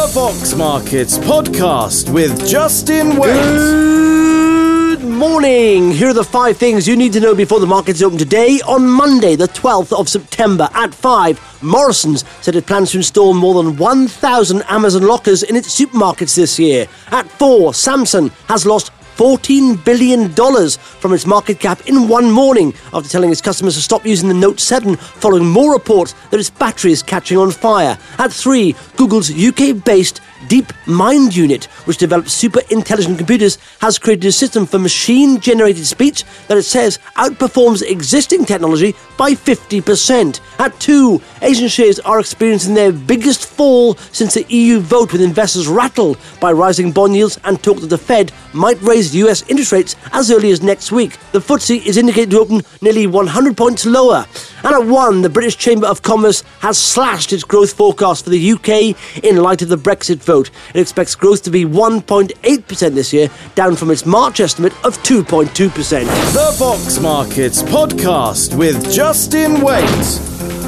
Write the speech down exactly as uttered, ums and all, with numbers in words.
The Fox Markets Podcast with Justin Wade. Good morning. Here are the five things you need to know before the markets open today. On Monday, the twelfth of September at five, Morrisons said it plans to install more than one thousand Amazon lockers in its supermarkets this year. At four, Samsung has lost fourteen billion dollars from its market cap in one morning after telling its customers to stop using the Note seven following more reports that its battery is catching on fire. At three, Google's U K-based DeepMind unit, which develops super intelligent computers, has created a system for machine-generated speech that it says outperforms existing technology by fifty percent. At two, Asian shares are experiencing their biggest fall since the E U vote, with investors rattled by rising bond yields and talk that the Fed might raise U S interest rates as early as next week. The F T S E is indicated to open nearly one hundred points lower. And at one, the British Chamber of Commerce has slashed its growth forecast for the U K in light of the Brexit vote. It expects growth to be one point eight percent this year, down from its March estimate of two point two percent. The Fox Markets Podcast with Justin Wade.